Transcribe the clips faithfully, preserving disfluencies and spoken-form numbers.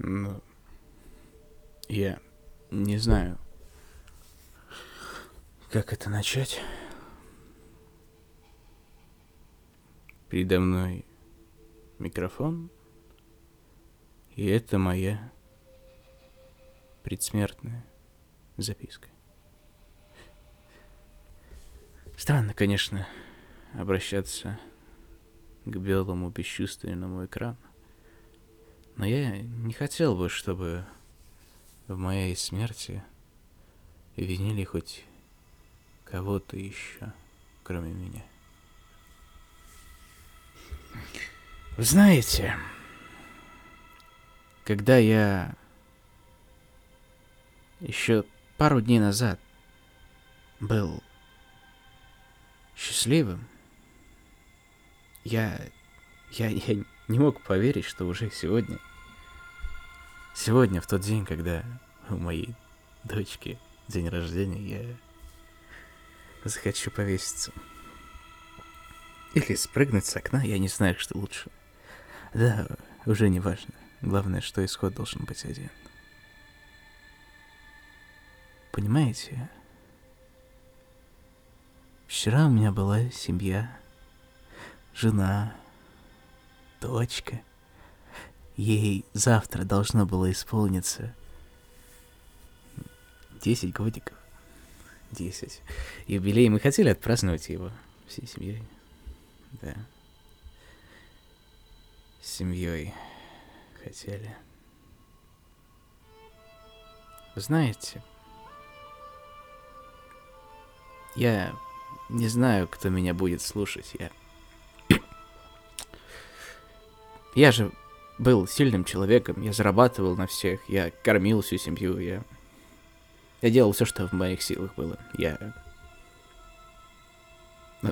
Ну, я не знаю, как это начать. Передо мной микрофон, и это моя предсмертная записка. Странно, конечно, обращаться к белому бесчувственному экрану, но я не хотел бы, чтобы в моей смерти винили хоть кого-то еще, кроме меня. Вы знаете, когда я еще пару дней назад был счастливым, я, я, я не мог поверить, что уже сегодня, сегодня, в тот день, когда у моей дочки день рождения, я захочу повеситься. Или спрыгнуть с окна, я не знаю, что лучше. Да, уже не важно. Главное, что исход должен быть один. Понимаете? Вчера у меня была семья, жена, дочка. Ей завтра должно было исполниться десять годиков. Десять. Юбилей. Мы хотели отпраздновать его всей семьей. Да. С семьей хотели. Вы знаете, я не знаю, кто меня будет слушать. Я... я же был сильным человеком, я зарабатывал на всех, я кормил всю семью, я... Я делал все, что в моих силах было. Я... Ну...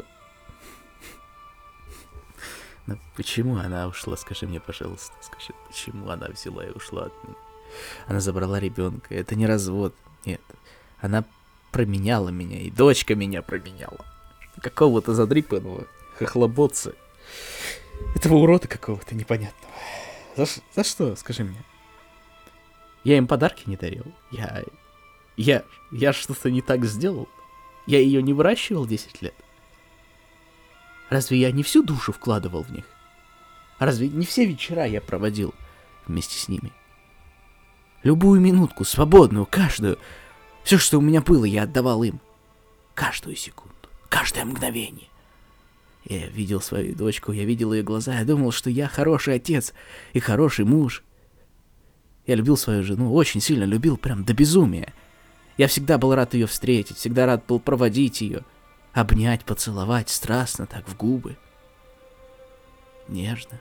Но почему она ушла? Скажи мне, пожалуйста. Скажи, почему она взяла и ушла от меня? Она забрала ребенка. Это не развод. Нет. Она променяла меня. И дочка меня променяла. Какого-то задрипанного хохлоботца. Этого урода какого-то непонятного. За, за что? Скажи мне. Я им подарки не дарил. Я... Я... Я что-то не так сделал. Я ее не выращивал десять лет. Разве я не всю душу вкладывал в них? Разве не все вечера я проводил вместе с ними? Любую минутку, свободную, каждую. Все, что у меня было, я отдавал им. Каждую секунду, каждое мгновение. Я видел свою дочку, я видел ее глаза, я думал, что я хороший отец и хороший муж. Я любил свою жену, очень сильно любил, прям до безумия. Я всегда был рад ее встретить, всегда рад был проводить ее. Обнять, поцеловать, страстно так в губы. Нежно.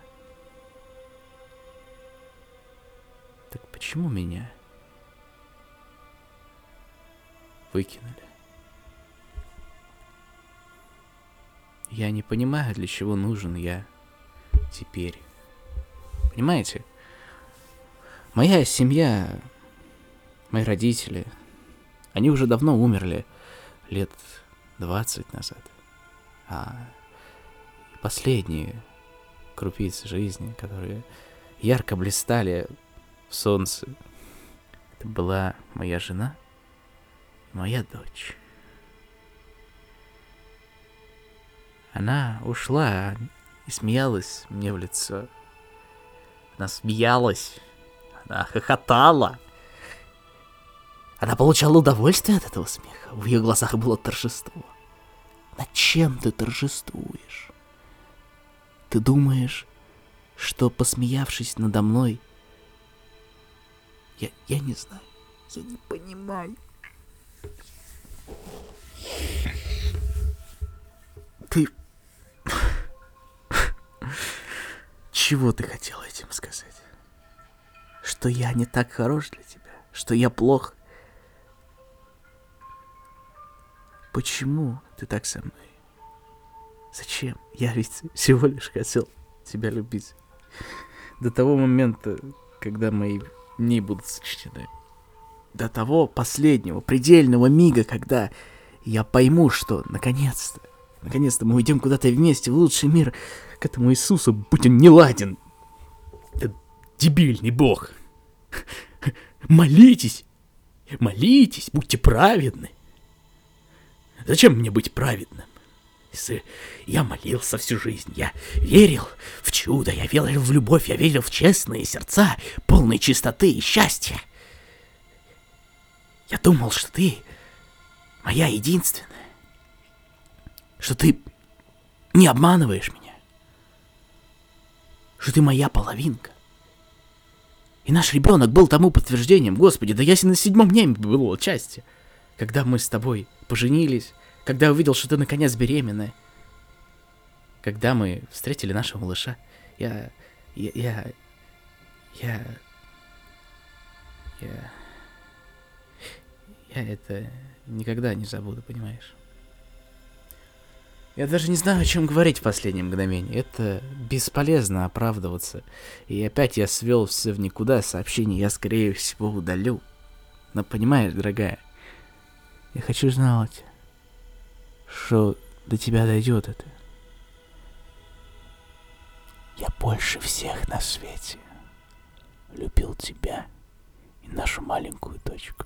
Так почему меня выкинули? Я не понимаю, для чего нужен я теперь. Понимаете? Моя семья, мои родители, они уже давно умерли, лет двадцать назад. А последние крупицы жизни, которые ярко блистали в солнце, это была моя жена и моя дочь. Она ушла и смеялась мне в лицо. Она смеялась, она хохотала. Она получала удовольствие от этого смеха. В ее глазах было торжество. Над чем ты торжествуешь? Ты думаешь, что, посмеявшись надо мной, я, я не знаю, я не понимаю. Ты... Чего ты хотел этим сказать? Что я не так хорош для тебя? Что я плох? Почему ты так со мной? Зачем? Я ведь всего лишь хотел тебя любить. До того момента, когда мои дни будут сочтены. До того последнего, предельного мига, когда я пойму, что наконец-то, наконец-то мы уйдем куда-то вместе в лучший мир, к этому Иисусу, будь он неладен. Этот дебильный бог. Молитесь! Молитесь, будьте праведны. Зачем мне быть праведным? Если я молился всю жизнь, я верил в чудо, я верил в любовь, я верил в честные сердца, полные чистоты и счастья. Я думал, что ты моя единственная, что ты не обманываешь меня, что ты моя половинка. И наш ребенок был тому подтверждением. Господи, да я на седьмом небе был от счастья, когда мы с тобой поженились, когда я увидел, что ты наконец беременная, когда мы встретили нашего малыша. Я... Я... Я... Я... Я... Я это никогда не забуду, понимаешь? Я даже не знаю, о чем говорить в последнее мгновение. Это бесполезно оправдываться. И опять я свел все в никуда. Сообщение я, скорее всего, удалю. Но понимаешь, дорогая, я хочу знать, что до тебя дойдет это. Я больше всех на свете любил тебя и нашу маленькую дочку.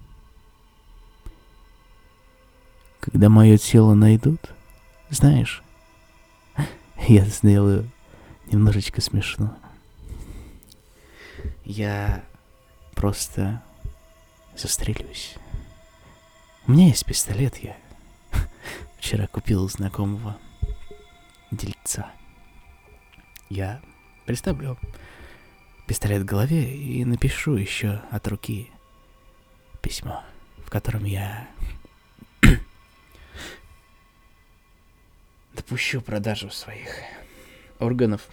Когда мое тело найдут, знаешь, я сделаю немножечко смешно. Я просто застрелюсь. У меня есть пистолет, я вчера купил у знакомого дельца. Я приставлю пистолет к голове и напишу еще от руки письмо, в котором я допущу продажу своих органов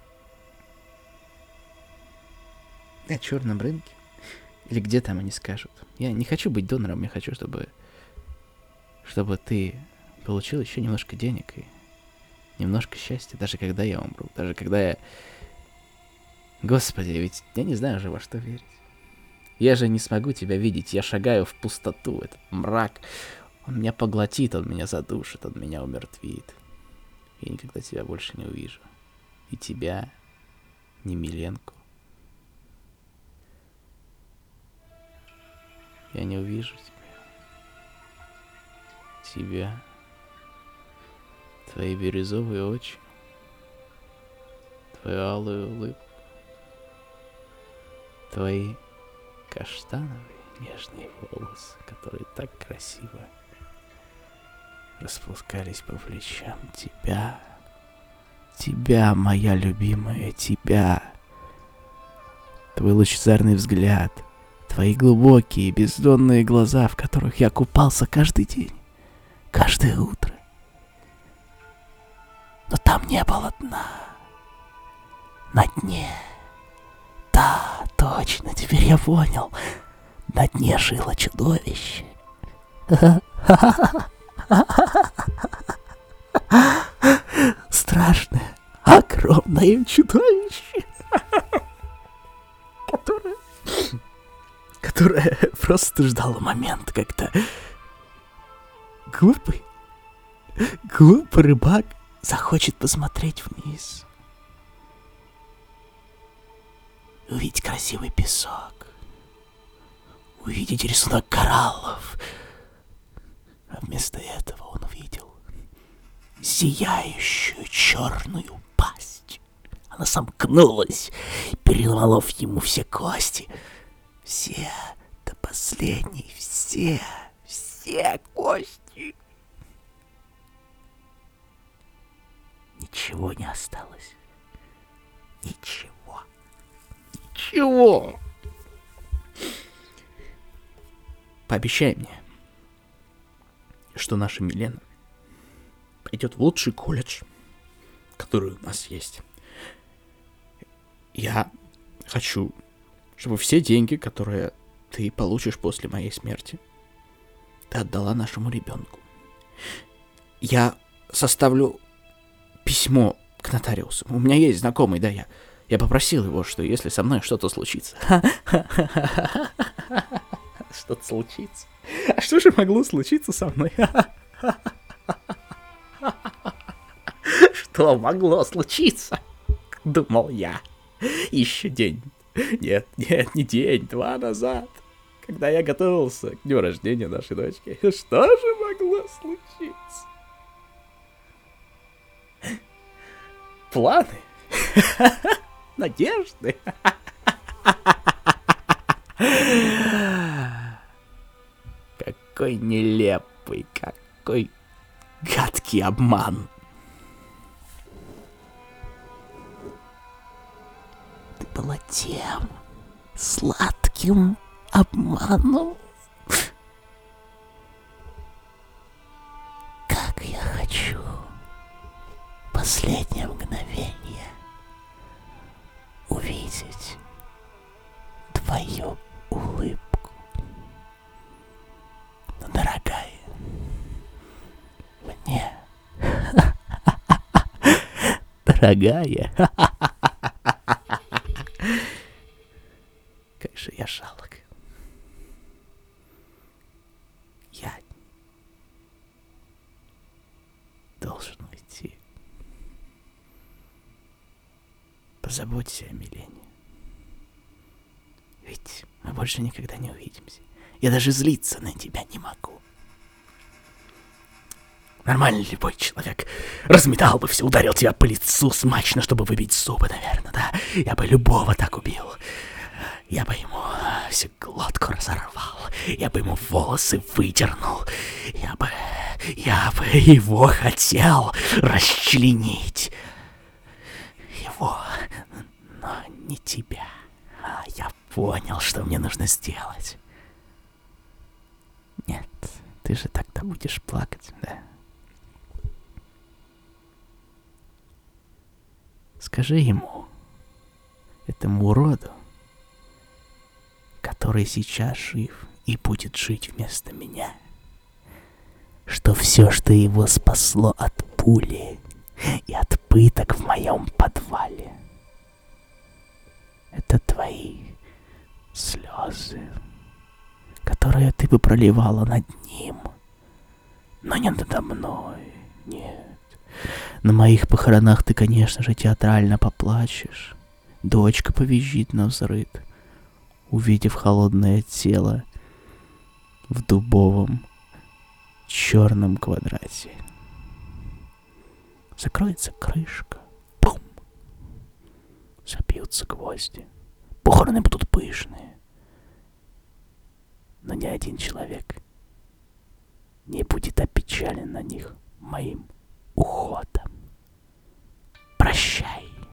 на черном рынке. Или где там они скажут. Я не хочу быть донором, я хочу, чтобы чтобы ты получил еще немножко денег и немножко счастья, даже когда я умру, даже когда я... Господи, ведь я не знаю уже, во что верить. Я же не смогу тебя видеть, я шагаю в пустоту, этот мрак. Он меня поглотит, он меня задушит, он меня умертвит. Я никогда тебя больше не увижу. И тебя, ни Миленку. Я не увижу тебя. Тебя. Твои бирюзовые очи. Твою алую улыбку. Твои каштановые нежные волосы, которые так красиво распускались по плечам. Тебя, тебя, моя любимая, тебя. Твой лучезарный взгляд, твои глубокие бездонные глаза, в которых я купался каждый день, каждое утро. Но там не было дна. На дне. Да, точно, теперь я понял. На дне жило чудовище. Страшное, огромное чудовище, которое, которое просто ждало момента, когда глупый, глупый рыбак захочет посмотреть вниз, увидеть красивый песок, увидеть рисунок кораллов. А вместо этого он увидел сияющую черную пасть. Она сомкнулась, переломав ему все кости. Все, до последней, все, все кости. Ничего не осталось. Ничего. Ничего. Пообещай мне, что наша Милена пойдет в лучший колледж, который у нас есть. Я хочу, чтобы все деньги, которые ты получишь после моей смерти, ты отдала нашему ребенку. Я составлю письмо к нотариусу. У меня есть знакомый, да, я, я попросил его, что если со мной что-то случится... Что-то случится? А что же могло случиться со мной? Что могло случиться? Думал я. Еще день Нет, нет, не день, два назад, когда я готовился к дню рождения нашей дочки. Что же могло случиться? Планы? Надежды? Какой нелепый, какой гадкий обман. Ты была тем сладким обманом. Как я хочу последнее мгновение увидеть твою улыбку. Но, дорогая, мне... Дорогая... Как же я жалок. Я должен уйти. Позаботься о Милене. Ведь мы больше никогда не увидимся. Я даже злиться на тебя не могу. Нормальный любой человек разметал бы все, ударил тебя по лицу смачно, чтобы выбить зубы, наверное, да? Я бы любого так убил. Я бы ему всю глотку разорвал. Я бы ему волосы выдернул. Я бы... Я бы его хотел расчленить. Его, но не тебя. А я понял, что мне нужно сделать. Нет, ты же тогда будешь плакать, да? Скажи ему, этому уроду, который сейчас жив и будет жить вместо меня, что все, что его спасло от пули и от пыток в моем подвале, это твои слезы, которые ты бы проливала над ним, но не надо мной, нет. На моих похоронах ты, конечно же, театрально поплачешь, дочка повизжит навзрыд, увидев холодное тело в дубовом черном квадрате. Закроется крышка. Бум! Забьются гвозди. Похороны будут пышные. Но ни один человек не будет опечален на них моим уходом.